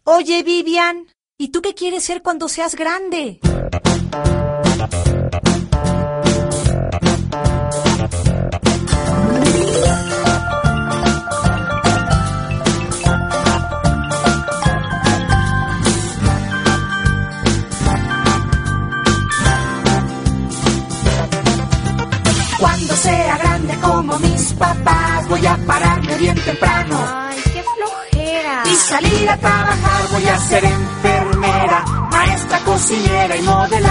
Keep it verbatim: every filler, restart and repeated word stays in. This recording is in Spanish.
Oye, Vivian, ¿y tú qué quieres ser cuando seas grande? Cuando sea grande como mis papás, voy a pararme bien temprano. Ay, qué flojera. Y salir a trabajar, voy a ser enfermera, maestra, cocinera y modelar.